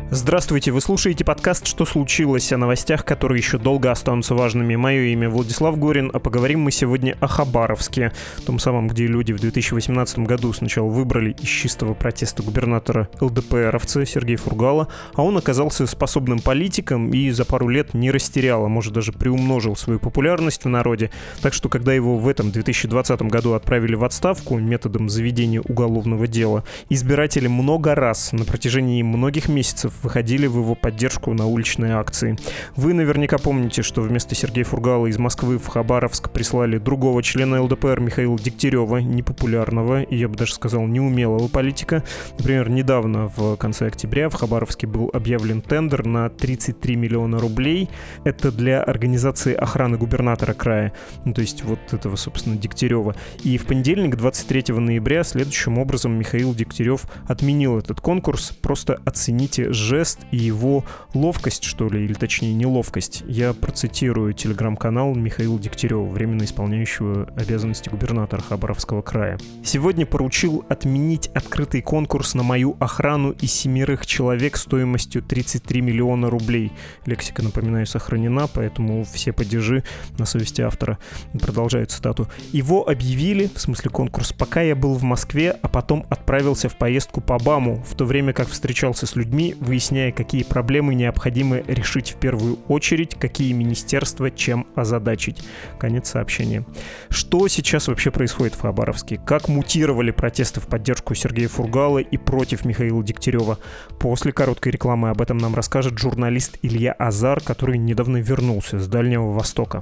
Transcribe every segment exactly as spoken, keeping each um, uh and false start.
Здравствуйте, вы слушаете подкаст «Что случилось?» о новостях, которые еще долго останутся важными. Мое имя Владислав Горин, а поговорим мы сегодня о Хабаровске, том самом, где люди в две тысячи восемнадцатом году сначала выбрали из чистого протеста губернатора ЛДПРовца Сергея Фургала, а он оказался способным политиком и за пару лет не растерял, а может даже приумножил свою популярность в народе. Так что, когда его в этом две тысячи двадцатом году отправили в отставку методом заведения уголовного дела, избиратели много раз на протяжении многих месяцев выходили в его поддержку на уличные акции. Вы наверняка помните, что вместо Сергея Фургала из Москвы в Хабаровск прислали другого члена ЛДПР Михаила Дегтярева, непопулярного и, я бы даже сказал, неумелого политика. Например, недавно, в конце октября, в Хабаровске был объявлен тендер на тридцать три миллиона рублей. Это для организации охраны губернатора края, ну, то есть вот этого, собственно, Дегтярева. И в понедельник, двадцать третьего ноября, следующим образом Михаил Дегтярев отменил этот конкурс. Просто оцените жест и его ловкость, что ли, или точнее неловкость. Я процитирую телеграм-канал Михаила Дегтярева, временно исполняющего обязанности губернатора Хабаровского края. «Сегодня поручил отменить открытый конкурс на мою охрану из семерых человек стоимостью тридцать три миллиона рублей. Лексика, напоминаю, сохранена, поэтому все падежи на совести автора. Продолжаю цитату. «Его объявили, в смысле конкурс, пока я был в Москве, а потом отправился в поездку по БАМу, в то время как встречался с людьми, выясняя, какие проблемы необходимо решить в первую очередь, какие министерства чем озадачить». Конец сообщения. Что сейчас вообще происходит в Хабаровске? Как мутировали протесты в поддержку Сергея Фургала и против Михаила Дегтярева? После короткой рекламы об этом нам расскажет журналист Илья Азар, который недавно вернулся с Дальнего Востока.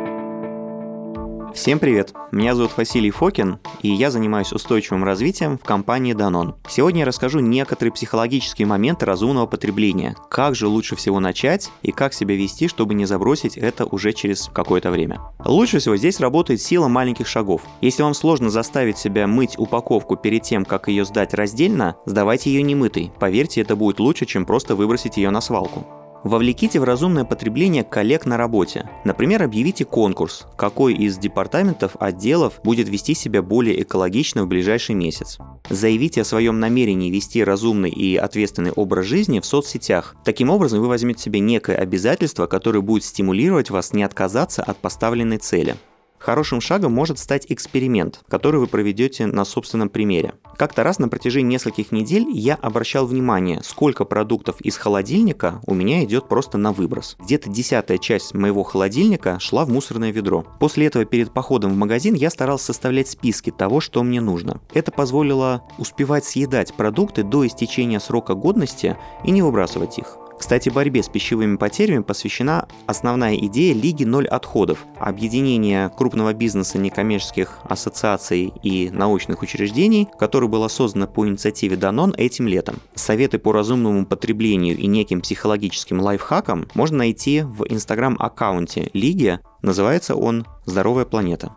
Всем привет! Меня зовут Василий Фокин, и я занимаюсь устойчивым развитием в компании Danone. Сегодня я расскажу некоторые психологические моменты разумного потребления, как же лучше всего начать и как себя вести, чтобы не забросить это уже через какое-то время. Лучше всего здесь работает сила маленьких шагов. Если вам сложно заставить себя мыть упаковку перед тем, как ее сдать раздельно, сдавайте ее немытой. Поверьте, это будет лучше, чем просто выбросить ее на свалку. Вовлеките в разумное потребление коллег на работе. Например, объявите конкурс, какой из департаментов, отделов будет вести себя более экологично в ближайший месяц. Заявите о своем намерении вести разумный и ответственный образ жизни в соцсетях. Таким образом, вы возьмете себе некое обязательство, которое будет стимулировать вас не отказаться от поставленной цели. Хорошим шагом может стать эксперимент, который вы проведете на собственном примере. Как-то раз на протяжении нескольких недель я обращал внимание, сколько продуктов из холодильника у меня идет просто на выброс. Где-то десятая часть моего холодильника шла в мусорное ведро. После этого перед походом в магазин я старался составлять списки того, что мне нужно. Это позволило успевать съедать продукты до истечения срока годности и не выбрасывать их. Кстати, борьбе с пищевыми потерями посвящена основная идея Лиги ноль отходов, объединения крупного бизнеса, некоммерческих ассоциаций и научных учреждений, которое было создано по инициативе Danone этим летом. Советы по разумному потреблению и неким психологическим лайфхакам можно найти в инстаграм-аккаунте Лиги, называется он «Здоровая планета».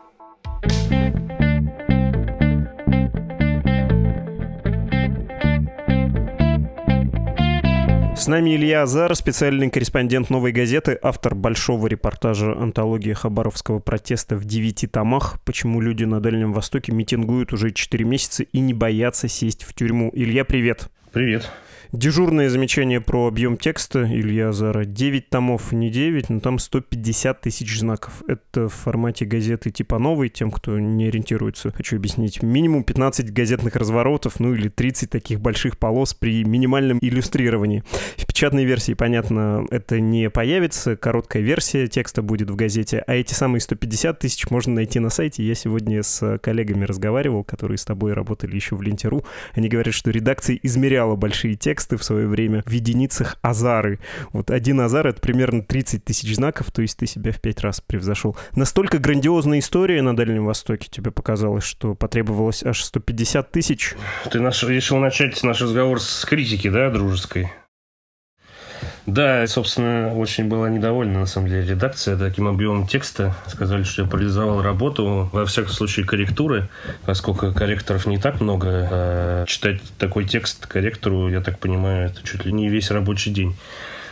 С нами Илья Азар, специальный корреспондент «Новой газеты», автор большого репортажа «Антология хабаровского протеста» в девяти томах «Почему люди на Дальнем Востоке митингуют уже четыре месяца и не боятся сесть в тюрьму». Илья, привет. Привет. Дежурное замечание про объем текста Илья Азара. девять томов, не девять, но там сто пятьдесят тысяч знаков. Это в формате газеты типа «Новой», тем, кто не ориентируется, хочу объяснить. Минимум пятнадцать газетных разворотов, ну или тридцать таких больших полос при минимальном иллюстрировании. В печатной версии, понятно, это не появится. Короткая версия текста будет в газете, а эти самые сто пятьдесят тысяч можно найти на сайте. Я сегодня с коллегами разговаривал, которые с тобой работали еще в Ленте.ру. Они говорят, что редакция измеряла большие тексты в свое время в единицах азары. Вот один азар — это примерно тридцать тысяч знаков, то есть ты себя в пять раз превзошел. Настолько грандиозная история на Дальнем Востоке тебе показалось, что потребовалось аж сто пятьдесят тысяч? Ты наш, решил начать наш разговор с критики, да, дружеской? Да, собственно, очень была недовольна, на самом деле, редакция таким объемом текста. Сказали, что я парализовал работу, во всяком случае, корректуры, поскольку корректоров не так много. А читать такой текст корректору, я так понимаю, это чуть ли не весь рабочий день.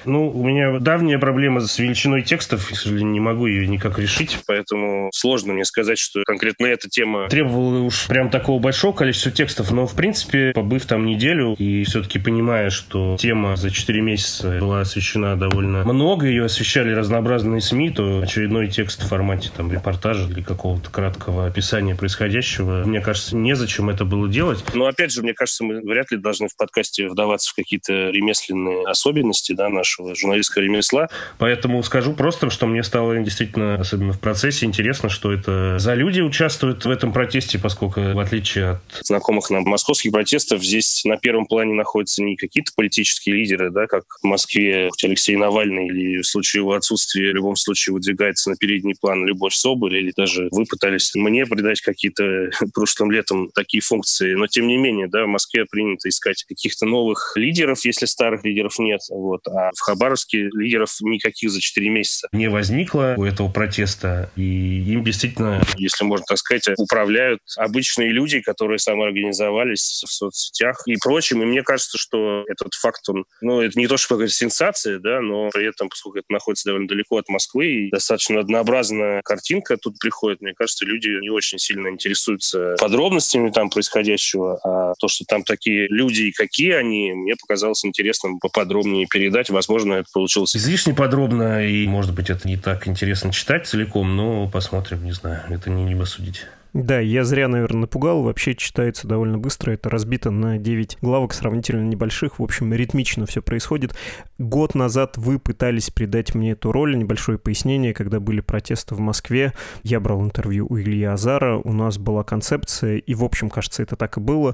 Ну, у меня давняя проблема с величиной текстов, к сожалению, не могу ее никак решить, поэтому сложно мне сказать, что конкретно эта тема требовала уж прям такого большого количества текстов, но, в принципе, побыв там неделю и все-таки понимая, что тема за четыре месяца была освещена довольно много, ее освещали разнообразные СМИ, то очередной текст в формате там репортажа или какого-то краткого описания происходящего, мне кажется, незачем это было делать. Но, опять же, мне кажется, мы вряд ли должны в подкасте вдаваться в какие-то ремесленные особенности, да, нашего журналистского ремесла. Поэтому скажу просто, что мне стало действительно, особенно в процессе, интересно, что это за люди участвуют в этом протесте, поскольку, в отличие от знакомых нам московских протестов, здесь на первом плане находятся не какие-то политические лидеры, да, как в Москве Алексей Навальный, или в случае его отсутствия в любом случае выдвигается на передний план Любовь Соболь, или даже вы пытались мне придать какие-то прошлым летом такие функции. Но, тем не менее, да, в Москве принято искать каких-то новых лидеров, если старых лидеров нет. Вот. А в Хабаровске лидеров никаких за четыре месяца не возникло у этого протеста. И им действительно, если можно так сказать, управляют обычные люди, которые самоорганизовались в соцсетях и прочим. И мне кажется, что этот факт, он, ну, это не то, что какая-то сенсация, да, но при этом, поскольку это находится довольно далеко от Москвы, и достаточно однообразная картинка тут приходит, мне кажется, люди не очень сильно интересуются подробностями там происходящего, а то, что там такие люди и какие они, мне показалось интересным поподробнее передать. Возможно, это получилось излишне подробно, и, может быть, это не так интересно читать целиком, но посмотрим, не знаю, это не небо судить. Да, я зря, наверное, напугал. Вообще читается довольно быстро. Это разбито на девять главок, сравнительно небольших. В общем, ритмично все происходит. Год назад вы пытались придать мне эту роль. Небольшое пояснение. Когда были протесты в Москве, я брал интервью у Ильи Азара. У нас была концепция, и, в общем, кажется, это так и было.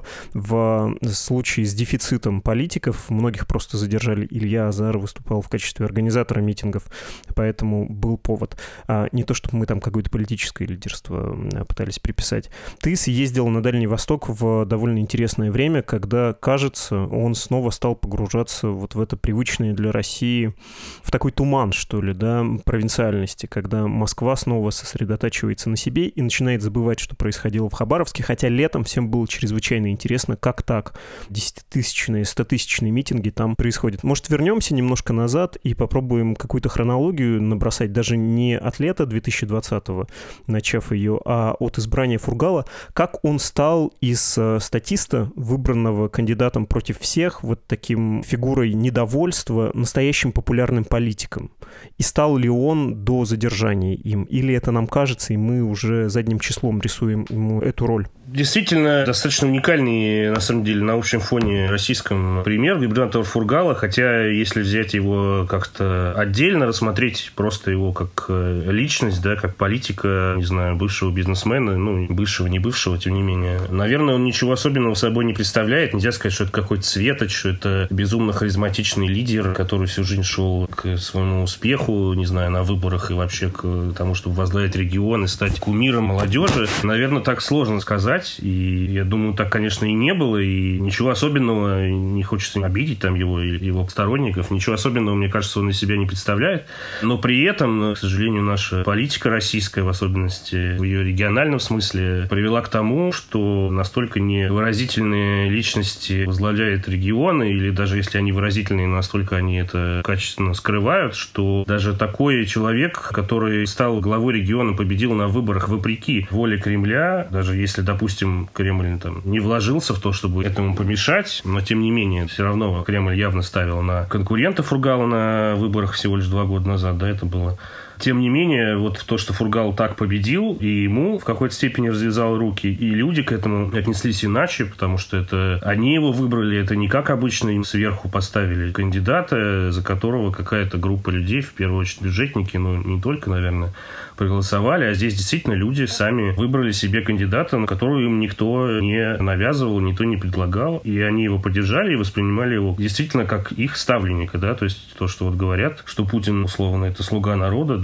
В случае с дефицитом политиков многих просто задержали. Илья Азар выступал в качестве организатора митингов, поэтому был повод. А не то, чтобы мы там какое-то политическое лидерство пытались приписать. Ты съездил на Дальний Восток в довольно интересное время, когда, кажется, он снова стал погружаться вот в это привычное для России, в такой туман, что ли, да, провинциальности, когда Москва снова сосредотачивается на себе и начинает забывать, что происходило в Хабаровске, хотя летом всем было чрезвычайно интересно, как так десятитысячные, стотысячные митинги там происходят. Может, вернемся немножко назад и попробуем какую-то хронологию набросать, даже не от лета две тысячи двадцатого, начав ее, а от избрания Фургала, как он стал из э, статиста, выбранного кандидатом против всех, вот таким фигурой недовольства, настоящим популярным политиком. И стал ли он до задержания им? Или это нам кажется, и мы уже задним числом рисуем ему эту роль? Действительно, достаточно уникальный, на самом деле, на общем фоне российском пример губернатора Фургала, хотя, если взять его как-то отдельно, рассмотреть просто его как личность, да, как политика, не знаю, бывшего бизнесмена, ну, бывшего, не бывшего, тем не менее, наверное, он ничего особенного собой не представляет. Нельзя сказать, что это какой-то светоч, что это безумно харизматичный лидер, который всю жизнь шел к своему успеху, не знаю, на выборах и вообще к тому, чтобы возглавить регион и стать кумиром молодежи. Наверное, так сложно сказать. И я думаю, так, конечно, и не было. И ничего особенного, не хочется обидеть там его или его сторонников, ничего особенного, мне кажется, он из себя не представляет. Но при этом, к сожалению, наша политика российская, в особенности в ее региональном смысле, привела к тому, что настолько невыразительные личности возглавляют регионы, или даже если они выразительные, настолько они это качественно скрывают, что даже такой человек, который стал главой региона, победил на выборах вопреки воле Кремля, даже если, допустим, Кремль там не вложился в то, чтобы этому помешать, но, тем не менее, все равно Кремль явно ставил на конкурента Фургала на выборах всего лишь два года назад, да, это было. Тем не менее, вот то, что Фургал так победил, и ему в какой-то степени развязал руки, и люди к этому отнеслись иначе, потому что это они его выбрали, это не как обычно им сверху поставили кандидата, за которого какая-то группа людей, в первую очередь бюджетники, но не только, наверное, проголосовали, а здесь действительно люди сами выбрали себе кандидата, на которого им никто не навязывал, никто не предлагал, и они его поддержали и воспринимали его действительно как их ставленника, да, то есть то, что вот говорят, что Путин, условно, это слуга народа, да,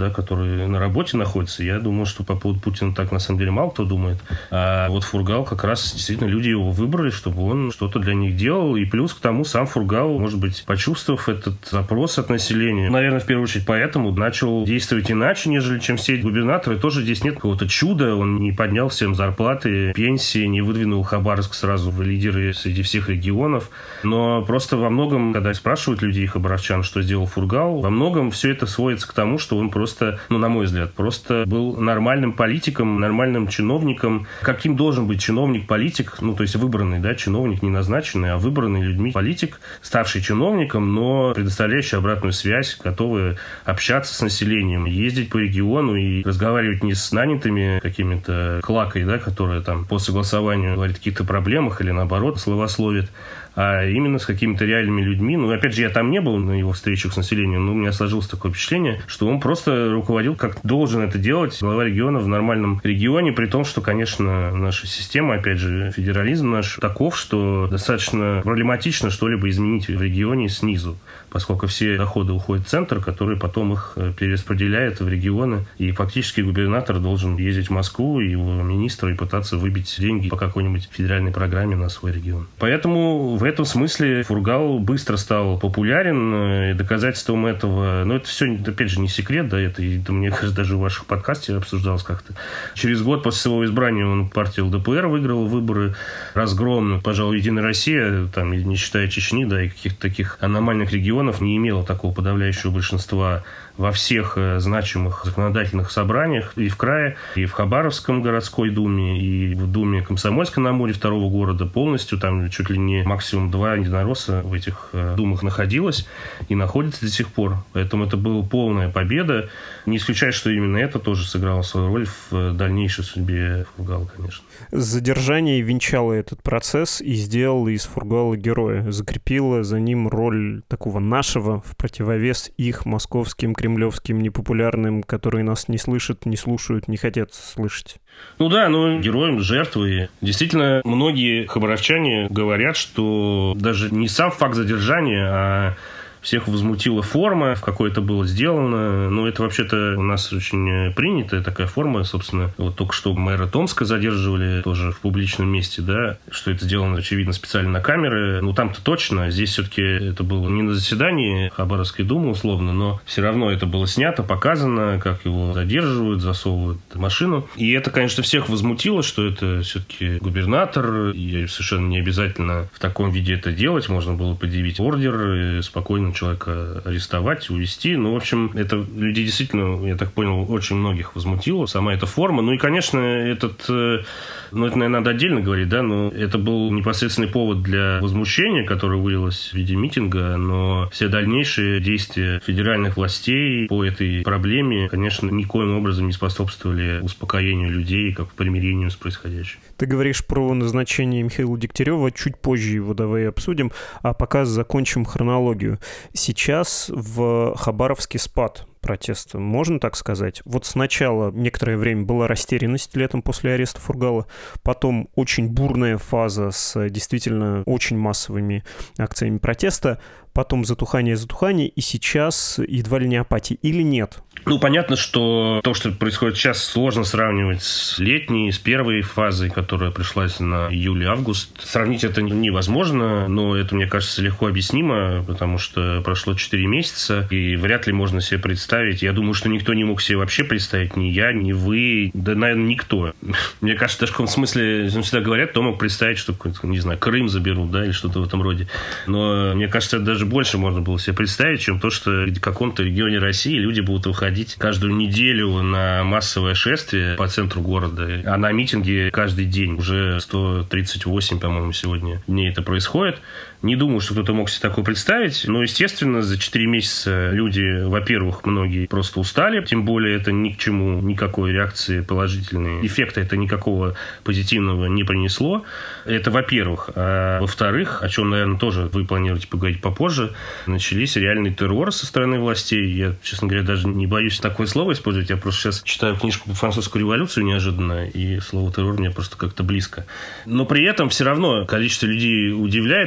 да, который на работе находится. Я думаю, что по поводу Путина так на самом деле мало кто думает. А вот Фургал как раз действительно люди его выбрали, чтобы он что-то для них делал. И плюс к тому сам Фургал, может быть, почувствовав этот запрос от населения, наверное, в первую очередь поэтому начал действовать иначе, нежели чем все эти губернаторы. Тоже здесь нет какого-то чуда. Он не поднял всем зарплаты, пенсии, не выдвинул Хабаровск сразу в лидеры среди всех регионов. Но просто во многом, когда спрашивают людей, хабаровчан, что сделал Фургал, во многом все это сводится к тому, что он просто, ну, на мой взгляд, просто был нормальным политиком, нормальным чиновником. Каким должен быть чиновник-политик, ну, то есть выбранный, да, чиновник не назначенный, а выбранный людьми политик, ставший чиновником, но предоставляющий обратную связь, готовый общаться с населением, ездить по региону и разговаривать не с нанятыми какими-то клакой, да, которая там по согласованию говорит о каких-то проблемах или наоборот словословит, а именно с какими-то реальными людьми. Ну, опять же, я там не был на его встречах с населением, но у меня сложилось такое впечатление, что он просто руководил, как должен это делать глава региона в нормальном регионе, при том, что, конечно, наша система, опять же, федерализм наш таков, что достаточно проблематично что-либо изменить в регионе снизу, поскольку все доходы уходят в центр, который потом их перераспределяет в регионы, и фактически губернатор должен ездить в Москву, и его министры, и пытаться выбить деньги по какой-нибудь федеральной программе на свой регион. Поэтому в В этом смысле Фургал быстро стал популярен, и доказательством этого, ну, это все, опять же, не секрет, да, это, это мне кажется, даже в ваших подкастах обсуждалось как-то. Через год после своего избрания он партию ЛДПР выиграл выборы разгромно. Пожалуй, Единая Россия, там, не считая Чечни, да, и каких-то таких аномальных регионов, не имела такого подавляющего большинства во всех значимых законодательных собраниях и в крае, и в Хабаровском городской думе, и в думе Комсомольска-на-Амуре второго города полностью, там чуть ли не максимум два единоросса в этих думах находилось и находится до сих пор. Поэтому это была полная победа. Не исключаю, что именно это тоже сыграло свою роль в дальнейшей судьбе Фургала, конечно. Задержание венчало этот процесс и сделало из Фургала героя. Закрепило за ним роль такого нашего в противовес их московским, кремлевским, непопулярным, которые нас не слышат, не слушают, не хотят слышать. Ну да, ну героем жертвы. Действительно, многие хабаровчане говорят, что даже не сам факт задержания, а всех возмутила форма, в какой это было сделано. Но это вообще-то у нас очень принятая такая форма, собственно. Вот только что мэра Томска задерживали тоже в публичном месте, да, что это сделано, очевидно, специально на камеры. Ну, там-то точно. Здесь все-таки это было не на заседании Хабаровской думы, условно, но все равно это было снято, показано, как его задерживают, засовывают в машину. И это, конечно, всех возмутило, что это все-таки губернатор, и совершенно не обязательно в таком виде это делать. Можно было предъявить ордер и спокойно человека арестовать, увезти. Ну, в общем, это людей действительно, я так понял, очень многих возмутило. Сама эта форма. Ну и, конечно, этот... Ну, это, наверное, надо отдельно говорить, да, но это был непосредственный повод для возмущения, которое вылилось в виде митинга, но все дальнейшие действия федеральных властей по этой проблеме, конечно, никоим образом не способствовали успокоению людей, как примирению с происходящим. Ты говоришь про назначение Михаила Дегтярева, чуть позже его давай обсудим, а пока закончим хронологию. Сейчас в Хабаровске спад протеста, можно так сказать? Вот сначала некоторое время была растерянность летом после ареста Фургала, потом очень бурная фаза с действительно очень массовыми акциями протеста, потом затухание-затухание, и сейчас едва ли не апатия. Или нет? Ну, понятно, что то, что происходит сейчас, сложно сравнивать с летней, с первой фазой, которая пришлась на июль-август. Сравнить это невозможно, но это, мне кажется, легко объяснимо, потому что прошло четыре месяца, и вряд ли можно себе представить. Я думаю, что никто не мог себе вообще представить, ни я, ни вы, да, наверное, никто. Мне кажется, даже в каком смысле, всегда говорят, кто мог представить, что, не знаю, Крым заберут, да, или что-то в этом роде. Но мне кажется, это даже больше можно было себе представить, чем то, что в каком-то регионе России люди будут выходить каждую неделю на массовое шествие по центру города, а на митинги каждый день. Уже сто тридцать восемь, по-моему, сегодня дней это происходит. Не думаю, что кто-то мог себе такое представить, но, естественно, за четыре месяца люди, во-первых, многие просто устали, тем более это ни к чему, никакой реакции положительной, эффекта это никакого позитивного не принесло. Это, во-первых. А во-вторых, о чем, наверное, тоже вы планируете поговорить попозже, начались реальный террор со стороны властей. Я, честно говоря, даже не боюсь такое слово использовать, я просто сейчас читаю книжку по французскую революцию неожиданно, и слово террор мне просто как-то близко. Но при этом все равно количество людей удивляет. Понятно, что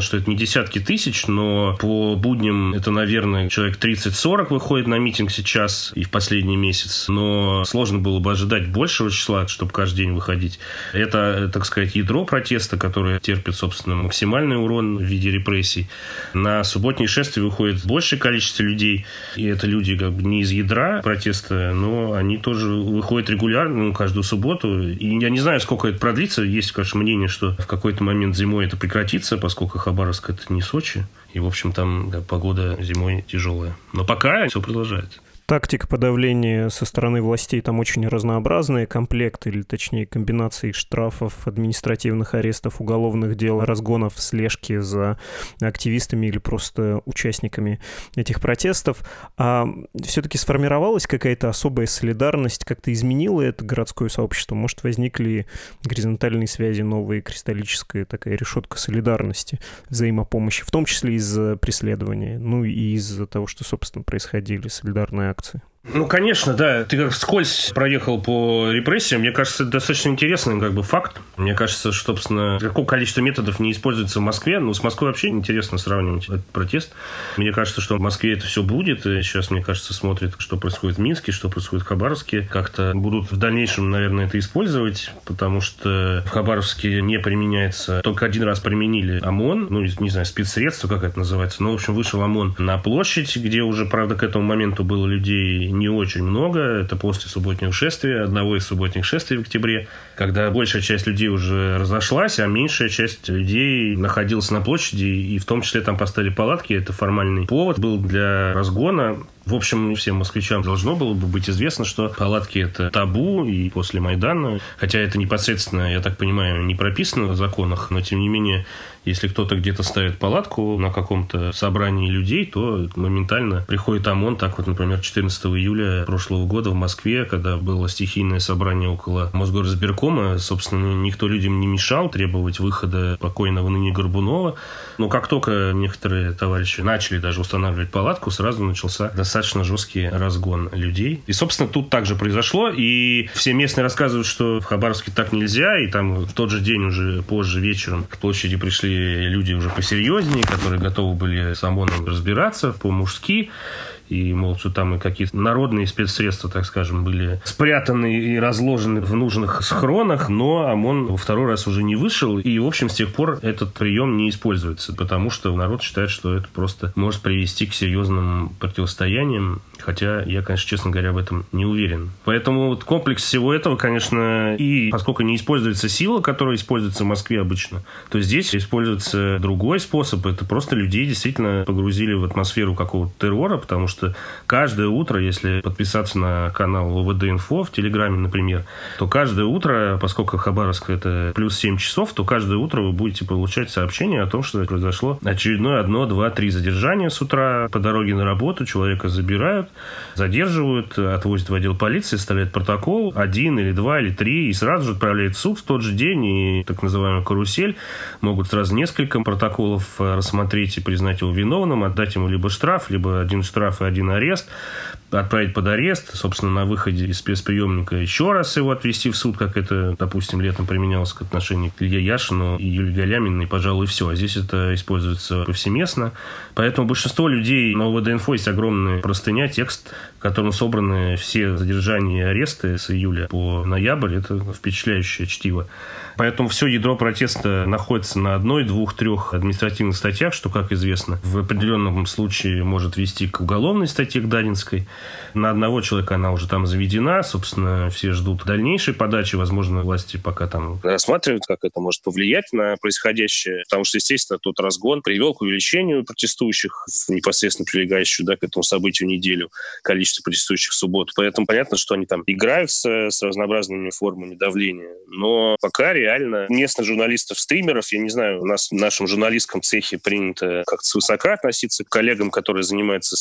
что это не десятки тысяч, но по будням это, наверное, человек тридцать-сорок выходит на митинг сейчас и в последний месяц. Но сложно было бы ожидать большего числа, чтобы каждый день выходить. Это, так сказать, ядро протеста, которое терпит, собственно, максимальный урон в виде репрессий. На субботние шествия выходит большее количество людей. И это люди как бы не из ядра протеста, но они тоже выходят регулярно, ну, каждую субботу. И я не знаю, сколько это продлится. Есть, конечно, мнение, что в какой-то момент зимой это прекратится, поскольку Хабаровск — это не Сочи. И, в общем, там да, погода зимой тяжелая. Но пока все продолжается. Тактика подавления со стороны властей там очень разнообразная. Комплект, или точнее комбинации штрафов, административных арестов, уголовных дел, разгонов, слежки за активистами или просто участниками этих протестов. А все-таки сформировалась какая-то особая солидарность, как-то изменила это городское сообщество? Может, возникли горизонтальные связи, новые, кристаллическая такая решетка солидарности, взаимопомощи, в том числе из-за преследования, ну и из-за того, что, собственно, происходили солидарные акции? Ну, конечно, да. Ты как вскользь проехал по репрессиям. Мне кажется, это достаточно интересный как бы факт. Мне кажется, что, собственно, какое количество методов не используется в Москве. Ну, с Москвой вообще интересно сравнивать этот протест. Мне кажется, что в Москве это все будет. И сейчас, мне кажется, смотрят, что происходит в Минске, что происходит в Хабаровске. Как-то будут в дальнейшем, наверное, это использовать, потому что в Хабаровске не применяется... Только один раз применили ОМОН, ну, не знаю, спецсредство, как это называется. Но, в общем, вышел ОМОН на площадь, где уже, правда, к этому моменту было людей не очень много. Это после субботнего шествия, одного из субботних шествий в октябре, когда большая часть людей уже разошлась, а меньшая часть людей находилась на площади, и в том числе там поставили палатки. Это формальный повод был для разгона. В общем, всем москвичам должно было бы быть известно, что палатки — это табу и после Майдана. Хотя это непосредственно, я так понимаю, не прописано в законах, но тем не менее, если кто-то где-то ставит палатку на каком-то собрании людей, то моментально приходит ОМОН. Так вот, например, четырнадцатого июля прошлого года в Москве, когда было стихийное собрание около Мосгорсберкома, собственно, никто людям не мешал требовать выхода покойного ныне Горбунова. Но как только некоторые товарищи начали даже устанавливать палатку, сразу начался достаточно жесткий разгон людей. И, собственно, тут также произошло. И все местные рассказывают, что в Хабаровске так нельзя. И там в тот же день, уже позже вечером, к площади пришли люди уже посерьезнее, которые готовы были с ОМОНом разбираться по-мужски. И, мол, что там и какие-то народные спецсредства, так скажем, были спрятаны и разложены в нужных схронах, но ОМОН во второй раз уже не вышел. И, в общем, с тех пор этот прием не используется, потому что народ считает, что это просто может привести к серьезным противостояниям. Хотя я, конечно, честно говоря, в этом не уверен. Поэтому вот комплекс всего этого, конечно, и поскольку не используется сила, которая используется в Москве обычно, то здесь используется другой способ. Это просто людей действительно погрузили в атмосферу какого-то террора, потому что каждое утро, если подписаться на канал ОВД-инфо в Телеграме, например, то каждое утро, поскольку Хабаровск это плюс семь часов, то каждое утро вы будете получать сообщение о том, что произошло очередное одно, два, три задержания с утра по дороге на работу. Человека забирают, задерживают, отвозят в отдел полиции, составляют протокол, один или два или три, и сразу же отправляют в суд в тот же день, и так называемую карусель. Могут сразу несколько протоколов рассмотреть и признать его виновным, отдать ему либо штраф, либо один штраф и один арест, отправить под арест, собственно, на выходе из спецприемника еще раз его отвезти в суд, как это, допустим, летом применялось к отношению к Илье Яшину и Юлии Галяминой, и, пожалуй, все. А здесь это используется повсеместно. Поэтому большинство людей на ОВД-инфо есть огромная простыня, текст, в котором собраны все задержания и аресты с июля по ноябрь. Это впечатляющее чтиво. Поэтому все ядро протеста находится на одной, двух, трех административных статьях, что, как известно, в определенном случае может вести к уголовной статье, к Данинской. На одного человека она уже там заведена. Собственно, все ждут дальнейшей подачи. Возможно, власти пока там рассматривают, как это может повлиять на происходящее. Потому что, естественно, тот разгон привел к увеличению протестующих в непосредственно прилегающую, да, к этому событию неделю, количество протестующих в субботу. Поэтому понятно, что они там играются с разнообразными формами давления. Но пока реально местных журналистов-стримеров, я не знаю, у нас в нашем журналистском цехе принято как-то свысока относиться к коллегам, которые занимаются стримом.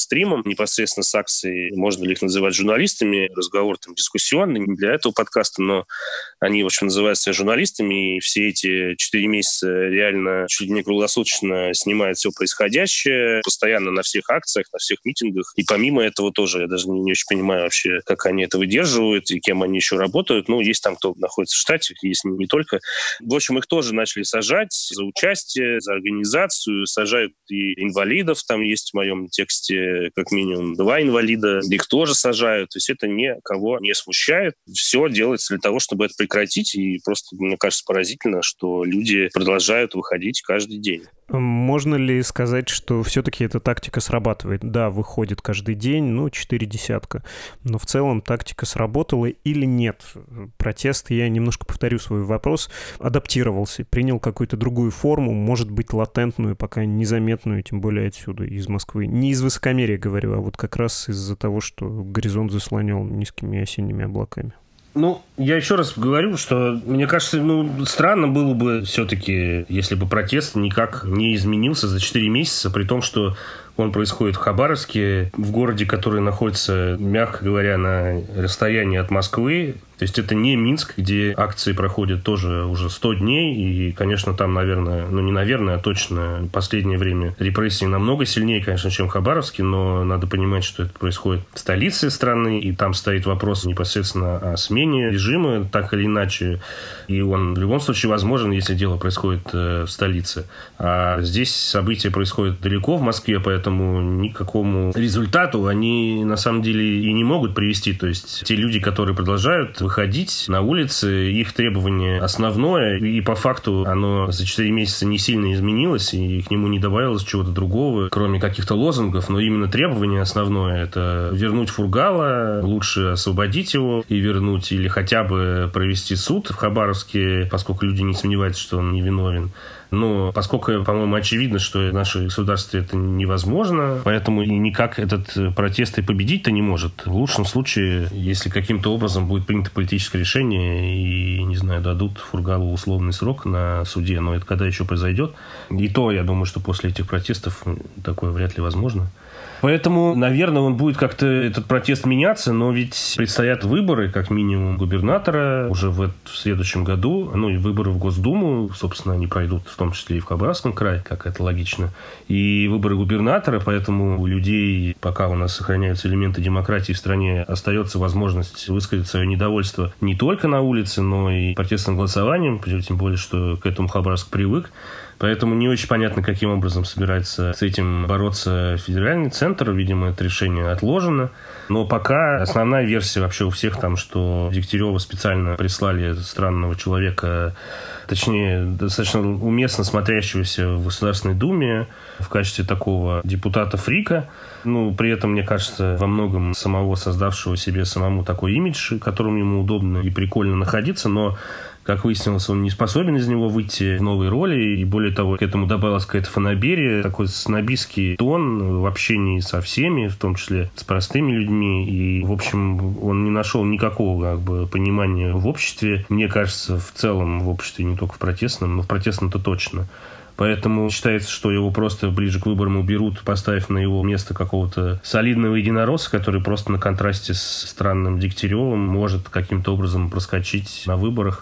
непосредственно с акцией, можно ли их называть журналистами, разговор там дискуссионный, не для этого подкаста, но они, в общем, называют себя журналистами, и все эти четыре месяца реально чуть ли не круглосуточно снимают все происходящее, постоянно на всех акциях, на всех митингах. И помимо этого тоже, я даже не, не очень понимаю вообще, как они это выдерживают и кем они еще работают. Ну, есть там, кто находится в штате, есть не, не только. В общем, их тоже начали сажать за участие, за организацию, сажают и инвалидов, там есть в моем тексте как минимум два инвалида, их тоже сажают, то есть это никого не смущает. Все делается для того, чтобы это прекратить, и просто, мне кажется, поразительно, что люди продолжают выходить каждый день. Можно ли сказать, что все-таки эта тактика срабатывает? Да, выходит каждый день, ну, четыре десятка, но в целом тактика сработала или нет? Протест, я немножко повторю свой вопрос, адаптировался, принял какую-то другую форму, может быть, латентную, пока незаметную, тем более отсюда, из Москвы. Не из высокомерия говорю, а вот как раз из-за того, что горизонт заслонял низкими осенними облаками. Ну, я еще раз говорю, что, мне кажется, ну, странно было бы все-таки, если бы протест никак не изменился за четыре месяца, при том, что он происходит в Хабаровске, в городе, который находится, мягко говоря, на расстоянии от Москвы. То есть это не Минск, где акции проходят тоже уже сто дней. И, конечно, там, наверное, ну не наверное, а точно в последнее время репрессии намного сильнее, конечно, чем в Хабаровске. Но надо понимать, что это происходит в столице страны. И там стоит вопрос непосредственно о смене режима, так или иначе. И он в любом случае возможен, если дело происходит в столице. А здесь события происходят далеко в Москве, поэтому никакому результату они на самом деле и не могут привести. То есть те люди, которые продолжают выходить на улицы, их требование основное, и по факту оно за четыре месяца не сильно изменилось, и к нему не добавилось чего-то другого, кроме каких-то лозунгов, но именно требование основное — это вернуть Фургала, лучше освободить его и вернуть, или хотя бы провести суд в Хабаровске, поскольку люди не сомневаются, что он невиновен. Но поскольку, по-моему, очевидно, что в нашем государстве это невозможно, поэтому и никак этот протест и победить-то не может. В лучшем случае, если каким-то образом будет принято политическое решение и, не знаю, дадут Фургалу условный срок на суде, но это когда еще произойдет. И то, я думаю, что после этих протестов такое вряд ли возможно. Поэтому, наверное, он будет как-то, этот протест, меняться, но ведь предстоят выборы, как минимум, губернатора уже в, в следующем году, ну и выборы в Госдуму, собственно, они пройдут в том числе и в Хабаровском крае, как это логично, и выборы губернатора, поэтому у людей, пока у нас сохраняются элементы демократии в стране, остается возможность высказать свое недовольство не только на улице, но и протестным голосованием, тем более, что к этому Хабаровск привык. Поэтому не очень понятно, каким образом собирается с этим бороться федеральный центр. Видимо, это решение отложено. Но пока основная версия вообще у всех там, что Дегтярева специально прислали странного человека, точнее, достаточно уместно смотрящегося в Государственной Думе в качестве такого депутата-фрика. Ну, при этом, мне кажется, во многом самого создавшего себе самому такой имидж, которым ему удобно и прикольно находиться, но как выяснилось, он не способен из него выйти в новой роли, и более того, к этому добавилась какая-то фанаберия, такой снобистский тон в общении со всеми, в том числе с простыми людьми, и, в общем, он не нашел никакого как бы понимания в обществе, мне кажется, в целом в обществе, не только в протестном, но в протестном-то точно. Поэтому считается, что его просто ближе к выборам уберут, поставив на его место какого-то солидного единоросса, который просто на контрасте с странным Дегтяревым может каким-то образом проскочить на выборах.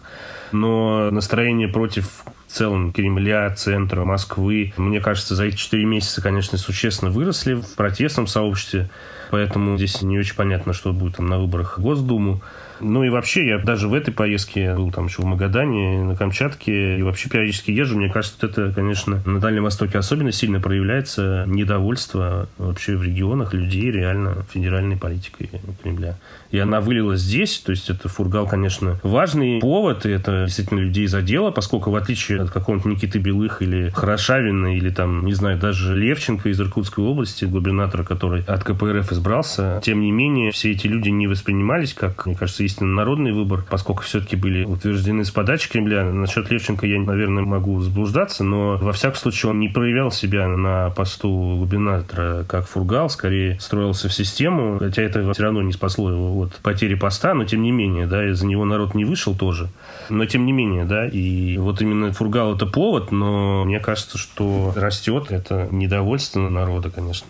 Но настроение против в целом Кремля, центра, Москвы, мне кажется, за эти четыре месяца, конечно, существенно выросли в протестном сообществе. Поэтому здесь не очень понятно, что будет там на выборах в Госдуму. Ну и вообще, я даже в этой поездке был там еще в Магадане, на Камчатке, и вообще периодически езжу. Мне кажется, это, конечно, на Дальнем Востоке особенно сильно проявляется недовольство вообще в регионах людей реально федеральной политикой Кремля. И она вылилась здесь, то есть это Фургал, конечно, важный повод, и это действительно людей задело, поскольку в отличие от какого-нибудь Никиты Белых или Хорошавина, или там, не знаю, даже Левченко из Иркутской области, губернатора, который от ка пэ эр эф избрался, тем не менее, все эти люди не воспринимались как, мне кажется, истинно народный выбор, поскольку все-таки были утверждены с подачи Кремля. Насчет Левченко я, наверное, могу заблуждаться, но во всяком случае он не проявлял себя на посту губернатора как Фургал, скорее строился в систему, хотя это все равно не спасло его от потери поста, но тем не менее, да, из-за него народ не вышел тоже, но тем не менее, да, и вот именно Фургал — это повод, но мне кажется, что растет это недовольство народа, конечно.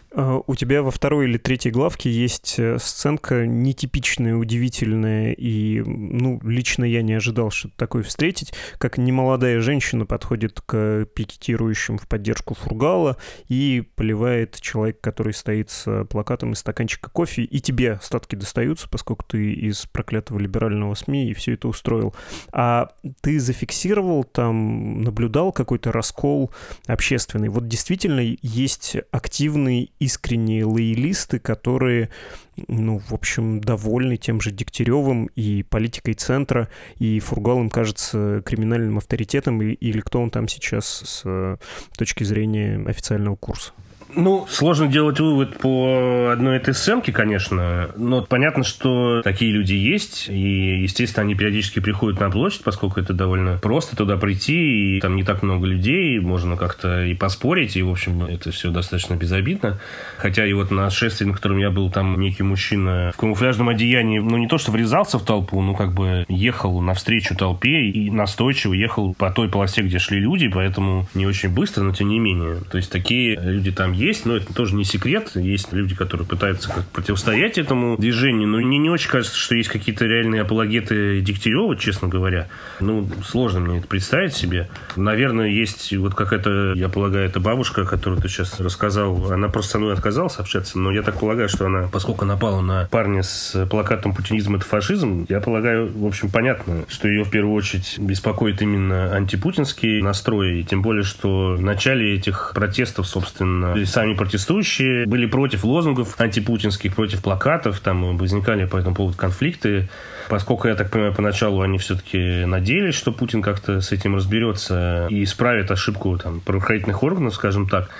У тебя во второй или третьей главке есть сценка нетипичная, удивительная, и, ну, лично я не ожидал что-то такое встретить, как немолодая женщина подходит к пикетирующим в поддержку Фургала и поливает человека, который стоит с плакатом из стаканчика кофе, и тебе остатки достаются, поскольку ты из проклятого либерального СМИ и все это устроил. А ты зафиксировал там, наблюдал какой-то раскол общественный? Вот действительно есть активный искренние лоялисты, которые, ну, в общем, довольны тем же Дегтяревым и политикой центра, и Фургал им кажется криминальным авторитетом, или кто он там сейчас с точки зрения официального курса? Ну, сложно делать вывод по одной этой сценке, конечно, но понятно, что такие люди есть, и, естественно, они периодически приходят на площадь, поскольку это довольно просто туда прийти, и там не так много людей, можно как-то и поспорить, и, в общем, это все достаточно безобидно. Хотя и вот на шествии, на котором я был, там некий мужчина в камуфляжном одеянии, ну, не то что врезался в толпу, ну, как бы ехал навстречу толпе и настойчиво ехал по той полосе, где шли люди, поэтому не очень быстро, но тем не менее. То есть такие люди там есть, но это тоже не секрет. Есть люди, которые пытаются как противостоять этому движению, но мне не очень кажется, что есть какие-то реальные апологеты Дегтярева, честно говоря. Ну, сложно мне это представить себе. Наверное, есть вот какая-то, я полагаю, эта бабушка, которую ты сейчас рассказал, она просто со мной отказалась общаться, но я так полагаю, что она, поскольку напала на парня с плакатом «Путинизм – это фашизм», я полагаю, в общем, понятно, что ее в первую очередь беспокоит именно антипутинский настрой, и тем более, что в начале этих протестов, собственно, сами протестующие были против лозунгов антипутинских, против плакатов, там возникали по этому поводу конфликты. Поскольку, я так понимаю, поначалу они все-таки надеялись, что Путин как-то с этим разберется и исправит ошибку там, правоохранительных органов, скажем так,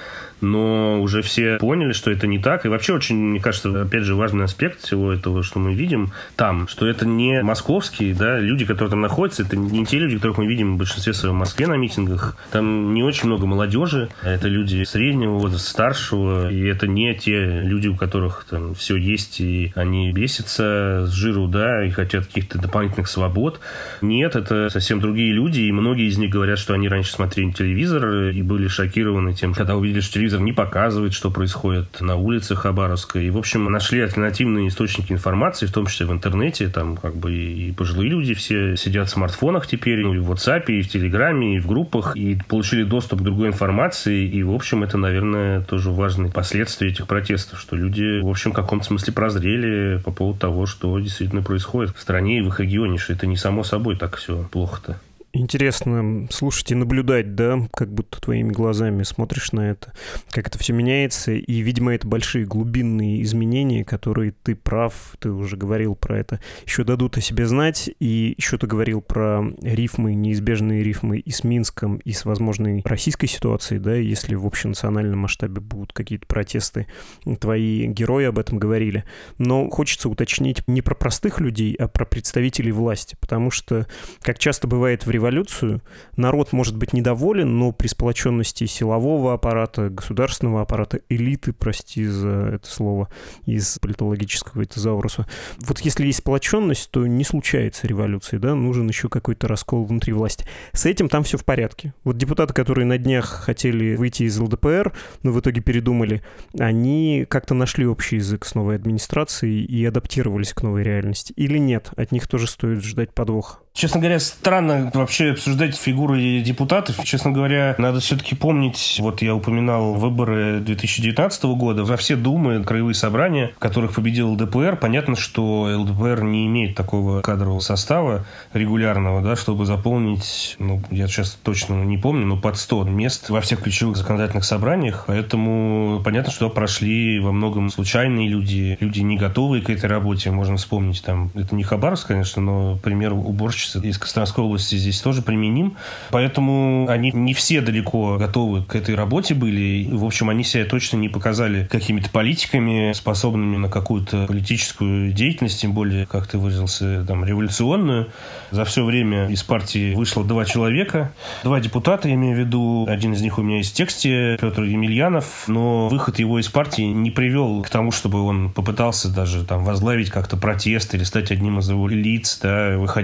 но уже все поняли, что это не так. И вообще очень, мне кажется, опять же, важный аспект всего этого, что мы видим там, что это не московские, да, люди, которые там находятся, это не те люди, которых мы видим в большинстве своем в Москве на митингах. Там не очень много молодежи, это люди среднего возраста, старшего, и это не те люди, у которых там все есть, и они бесятся с жиру, да, и хотят каких-то дополнительных свобод. Нет, это совсем другие люди, и многие из них говорят, что они раньше смотрели телевизор и были шокированы тем, когда увидели, что телевизор не показывает, что происходит на улицах Хабаровска. И, в общем, нашли альтернативные источники информации, в том числе в интернете. Там как бы и пожилые люди все сидят в смартфонах теперь, ну, и в WhatsApp, и в Телеграме, и в группах, и получили доступ к другой информации. И, в общем, это, наверное, тоже важные последствия этих протестов, что люди, в общем, в каком-то смысле прозрели по поводу того, что действительно происходит в стране и в их регионе, что это не само собой так все плохо-то. Интересно слушать и наблюдать, да, как будто твоими глазами смотришь на это, как это все меняется, и, видимо, это большие глубинные изменения, которые, ты прав, ты уже говорил про это, еще дадут о себе знать, и еще ты говорил про рифмы, неизбежные рифмы и с Минском, и с возможной российской ситуацией, да, если в общенациональном масштабе будут какие-то протесты, твои герои об этом говорили, но хочется уточнить не про простых людей, а про представителей власти, потому что, как часто бывает в революцию, народ может быть недоволен, но при сплоченности силового аппарата, государственного аппарата, элиты, прости за это слово, из политологического тезауруса. Вот если есть сплоченность, то не случается революции, да, нужен еще какой-то раскол внутри власти. С этим там все в порядке. Вот депутаты, которые на днях хотели выйти из эл дэ пэ эр, но в итоге передумали, они как-то нашли общий язык с новой администрацией и адаптировались к новой реальности. Или нет? От них тоже стоит ждать подвоха. Честно говоря, странно вообще обсуждать фигуры депутатов. Честно говоря, надо все-таки помнить, вот я упоминал выборы две тысячи девятнадцатого года, во все думы, краевые собрания, в которых победил эл дэ пэ эр. Понятно, что эл дэ пэ эр не имеет такого кадрового состава регулярного, да, чтобы заполнить, ну, я сейчас точно не помню, но под сто мест во всех ключевых законодательных собраниях. Поэтому понятно, что прошли во многом случайные люди, люди не готовые к этой работе. Можно вспомнить, там, это не Хабаровск, конечно, но пример уборщицы из Костромской области здесь тоже применим. Поэтому они не все далеко готовы к этой работе были. В общем, они себя точно не показали какими-то политиками, способными на какую-то политическую деятельность, тем более, как ты выразился, там, революционную. За все время из партии вышло два человека, два депутата, я имею в виду. Один из них у меня есть в тексте, Петр Емельянов, но выход его из партии не привел к тому, чтобы он попытался даже там возглавить как-то протест или стать одним из его лиц, да, выходить на митинги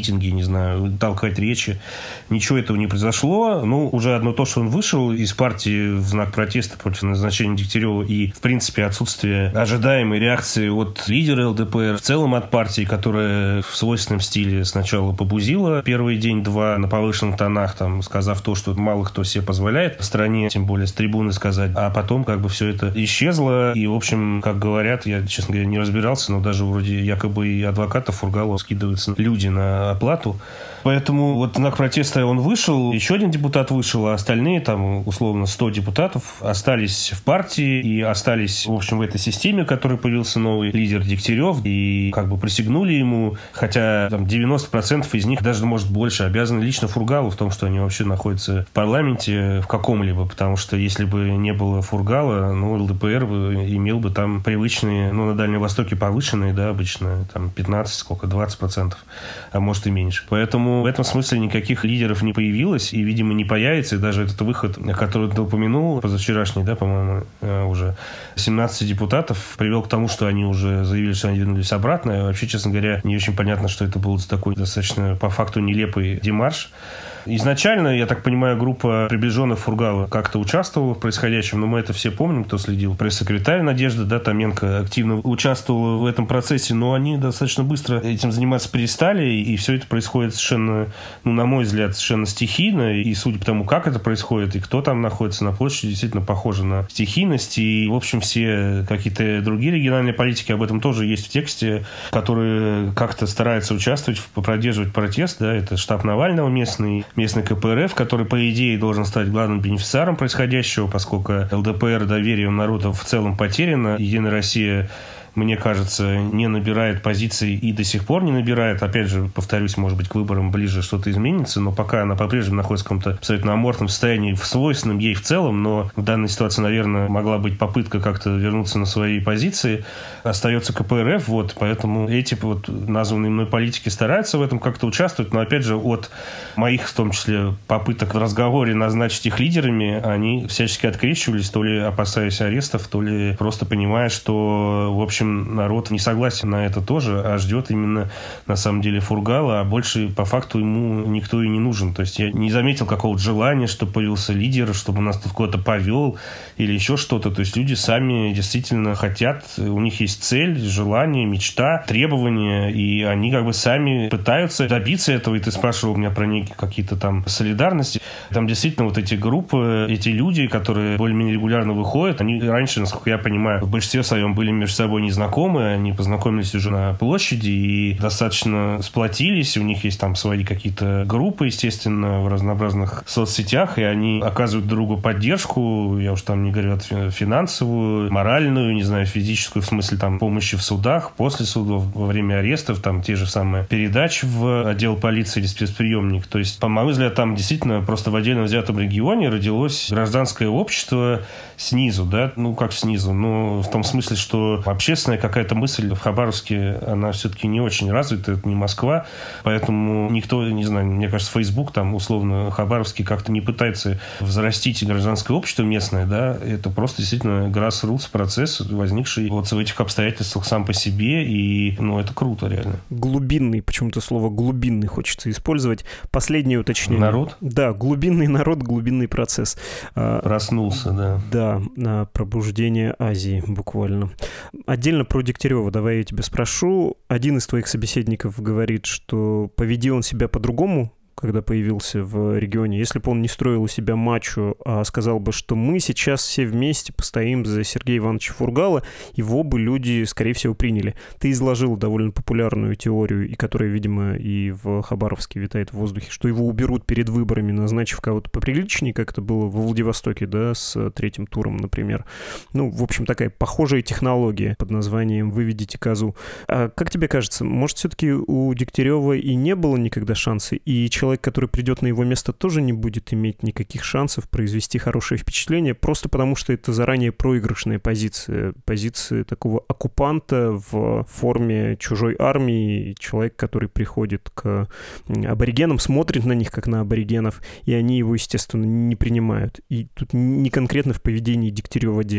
митинги, не знаю, толкать речи. Ничего этого не произошло. Ну, уже одно то, что он вышел из партии в знак протеста против назначения Дегтярева и, в принципе, отсутствие ожидаемой реакции от лидера ЛДПР, в целом от партии, которая в свойственном стиле сначала побузила первый день-два на повышенных тонах, там, сказав то, что мало кто себе позволяет в стране, тем более с трибуны сказать, а потом как бы все это исчезло. И, в общем, как говорят, я, честно говоря, не разбирался, но даже вроде якобы и адвокатов Фургала скидываются люди на оплату. Поэтому вот знак протеста он вышел, еще один депутат вышел, а остальные, там, условно, сто депутатов остались в партии и остались, в общем, в этой системе, в которой появился новый лидер Дегтярев, и как бы присягнули ему, хотя там девяносто процентов из них, даже, может, больше, обязаны лично Фургалу в том, что они вообще находятся в парламенте в каком-либо, потому что если бы не было Фургала, ну, ЛДПР имел бы там привычные, ну, на Дальнем Востоке повышенные, да, обычно, там, пятнадцать, сколько, двадцать процентов, а может и меньше. Поэтому в этом смысле никаких лидеров не появилось и, видимо, не появится. И даже этот выход, который ты упомянул, позавчерашний, да, по-моему, уже семнадцать депутатов, привел к тому, что они уже заявили, что они вернулись обратно. И вообще, честно говоря, не очень понятно, что это был такой достаточно, по факту, нелепый демарш. Изначально, я так понимаю, группа приближенных Фургала как-то участвовала в происходящем, но мы это все помним, кто следил. Пресс-секретарь Надежда, да, Томенко активно участвовала в этом процессе, но они достаточно быстро этим заниматься перестали, и все это происходит совершенно, ну, на мой взгляд, совершенно стихийно, и судя по тому, как это происходит, и кто там находится на площади, действительно похоже на стихийность, и, в общем, все какие-то другие региональные политики об этом тоже есть в тексте, которые как-то стараются участвовать, продерживать протест, да, это штаб Навального местный, местный КПРФ, который, по идее, должен стать главным бенефициаром происходящего, поскольку ЛДПР доверием народа в целом потеряно. Единая Россия, мне кажется, не набирает позиций и до сих пор не набирает. Опять же, повторюсь, может быть, к выборам ближе что-то изменится, но пока она по-прежнему находится в каком-то абсолютно аморфном состоянии, в свойственном ей в целом, но в данной ситуации, наверное, могла быть попытка как-то вернуться на свои позиции. Остается КПРФ, вот, поэтому эти вот названные мной политики стараются в этом как-то участвовать, но, опять же, от моих, в том числе, попыток в разговоре назначить их лидерами, они всячески открещивались, то ли опасаясь арестов, то ли просто понимая, что, в общем, народ не согласен на это тоже, а ждет именно, на самом деле, Фургала, а больше по факту ему никто и не нужен. То есть я не заметил какого-то желания, чтобы появился лидер, чтобы нас тут куда-то повел или еще что-то. То есть люди сами действительно хотят, у них есть цель, желание, мечта, требования, и они как бы сами пытаются добиться этого. И ты спрашивал меня про некие какие-то там солидарности. Там действительно вот эти группы, эти люди, которые более-менее регулярно выходят, они раньше, насколько я понимаю, в большинстве своем были между собой не знакомы, они познакомились уже на площади и достаточно сплотились, у них есть там свои какие-то группы, естественно, в разнообразных соцсетях, и они оказывают другу поддержку, я уж там не говорю, финансовую, моральную, не знаю, физическую, в смысле там помощи в судах, после судов, во время арестов, там те же самые передачи в отдел полиции или спецприемник. То есть, по моему взгляду, там действительно просто в отдельно взятом регионе родилось гражданское общество снизу, да, ну как снизу, но в том смысле, что общественная какая-то мысль в Хабаровске, она все-таки не очень развита, это не Москва, поэтому никто, не знаю, мне кажется, Facebook там условно Хабаровский как-то не пытается взрастить гражданское общество местное, да, это просто действительно grassroots процесс, возникший вот в этих обстоятельствах сам по себе, и, ну, это круто реально. Глубинный, почему-то слово глубинный хочется использовать. Последнее уточнение. Народ? Да, глубинный народ, глубинный процесс. Проснулся, да. Да, пробуждение Азии буквально. Отдельно про Дегтярева давай я тебя спрошу. Один из твоих собеседников говорит, что поведи он себя по-другому, когда появился в регионе, если бы он не строил у себя мачо, а сказал бы, что мы сейчас все вместе постоим за Сергея Ивановича Фургала, его бы люди, скорее всего, приняли. Ты изложил довольно популярную теорию, и которая, видимо, и в Хабаровске витает в воздухе, что его уберут перед выборами, назначив кого-то поприличнее, как это было во Владивостоке, да, с третьим туром, например. Ну, в общем, такая похожая технология под названием «Выведите козу». А как тебе кажется, может, все-таки у Дегтярева и не было никогда шанса, и человек, Человек, который придет на его место, тоже не будет иметь никаких шансов произвести хорошее впечатление, просто потому что это заранее проигрышная позиция. Позиция такого оккупанта в форме чужой армии. Человек, который приходит к аборигенам, смотрит на них, как на аборигенов, и они его, естественно, не принимают. И тут не конкретно в поведении Дегтярева дело.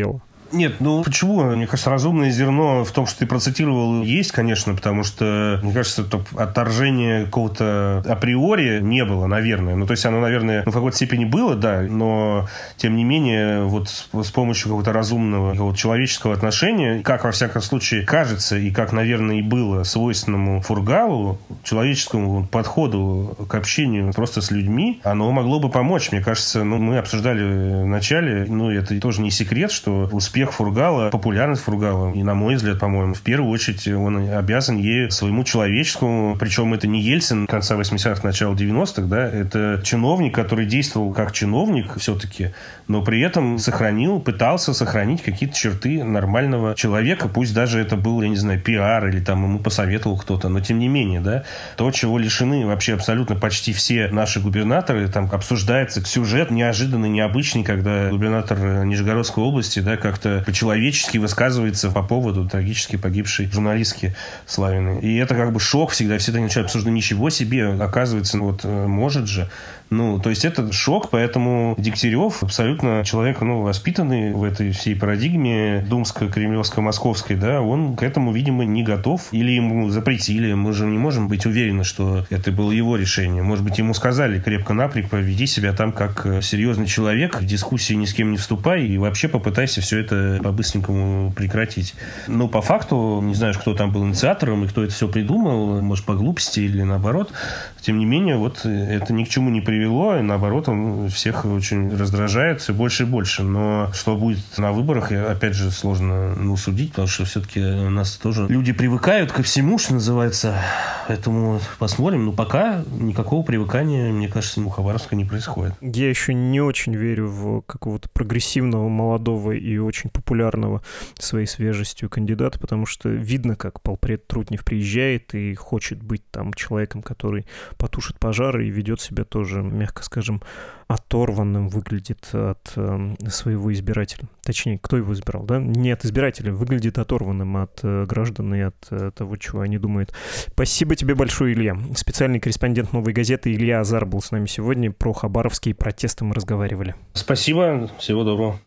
Нет, ну почему? Мне кажется, разумное зерно в том, что ты процитировал, есть, конечно, потому что, мне кажется, отторжения какого-то априори не было, наверное. Ну, то есть оно, наверное, ну, в какой-то степени было, да, но, тем не менее, вот с, с помощью какого-то разумного, какого-то человеческого отношения, как, во всяком случае, кажется, и как, наверное, и было свойственному Фургалу, человеческому подходу к общению просто с людьми, оно могло бы помочь. Мне кажется, ну, мы обсуждали в начале, ну, это тоже не секрет, что успех Фургала, популярность Фургала, и, на мой взгляд, по-моему, в первую очередь он обязан ей своему человеческому, причем это не Ельцин конца восьмидесятых, начала девяностых, да, это чиновник, который действовал как чиновник все-таки, но при этом сохранил, пытался сохранить какие-то черты нормального человека, пусть даже это был, я не знаю, пиар или там ему посоветовал кто-то, но тем не менее, да, то, чего лишены вообще абсолютно почти все наши губернаторы, там обсуждается сюжет неожиданный, необычный, когда губернатор Нижегородской области, да, как-то по-человечески высказывается по поводу трагически погибшей журналистки Славиной. И это как бы шок всегда. Все так начинают обсуждать, ничего себе, оказывается, ну, вот может же. Ну, то есть это шок, поэтому Дегтярев абсолютно человек, ну, воспитанный в этой всей парадигме думско-кремлевско-московской, да, он к этому, видимо, не готов. Или ему запретили. Мы же не можем быть уверены, что это было его решение. Может быть, ему сказали крепко-напрямко, веди себя там как серьезный человек, в дискуссии ни с кем не вступай и вообще попытайся все это по-быстренькому прекратить. Но по факту, не знаю, кто там был инициатором и кто это все придумал, может, по глупости или наоборот. Тем не менее, вот это ни к чему не привело, и наоборот, он всех очень раздражает все больше и больше. Но что будет на выборах, опять же, сложно, ну, судить, потому что все-таки у нас тоже люди привыкают ко всему, что называется. Поэтому посмотрим. Но пока никакого привыкания, мне кажется, у Хабаровска не происходит. Я еще не очень верю в какого-то прогрессивного, молодого и очень популярного своей свежестью кандидата, потому что видно, как полпред Трутнев приезжает и хочет быть там человеком, который потушит пожары и ведет себя тоже, мягко скажем, оторванным, выглядит от э, своего избирателя. Точнее, кто его избирал, да? Не от избирателя, выглядит оторванным от э, граждан и от э, того, чего они думают. Спасибо тебе большое, Илья. Специальный корреспондент «Новой газеты» Илья Азар был с нами сегодня. Про хабаровские протесты мы разговаривали. Спасибо, всего доброго.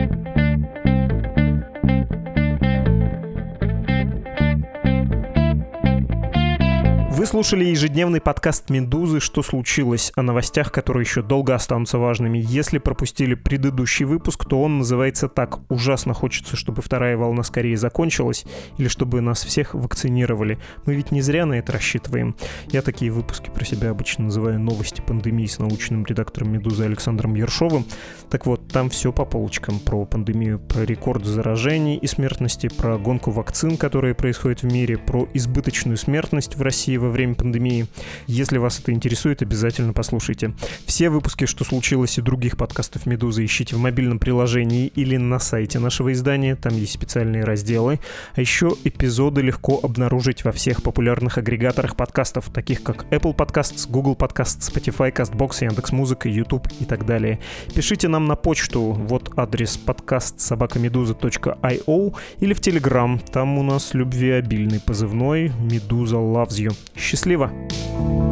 Вы слушали ежедневный подкаст «Медузы. Что случилось?» о новостях, которые еще долго останутся важными. Если пропустили предыдущий выпуск, то он называется так: «Ужасно хочется, чтобы вторая волна скорее закончилась, или чтобы нас всех вакцинировали. Мы ведь не зря на это рассчитываем». Я такие выпуски про себя обычно называю «Новости пандемии» с научным редактором «Медузы» Александром Ершовым. Так вот, там все по полочкам: про пандемию, про рекорд заражений и смертности, про гонку вакцин, которая происходит в мире, про избыточную смертность в России во время пандемии. Если вас это интересует, обязательно послушайте. Все выпуски «Что случилось» и других подкастов «Медузы» ищите в мобильном приложении или на сайте нашего издания. Там есть специальные разделы. А еще эпизоды легко обнаружить во всех популярных агрегаторах подкастов, таких как Apple Podcasts, Google Podcasts, Spotify, CastBox, Яндекс.Музыка, YouTube и так далее. Пишите нам на почту. Вот адрес: подкаст собака медуза точка ай о, или в Telegram. Там у нас любвеобильный позывной «Медуза loves you». Счастливо!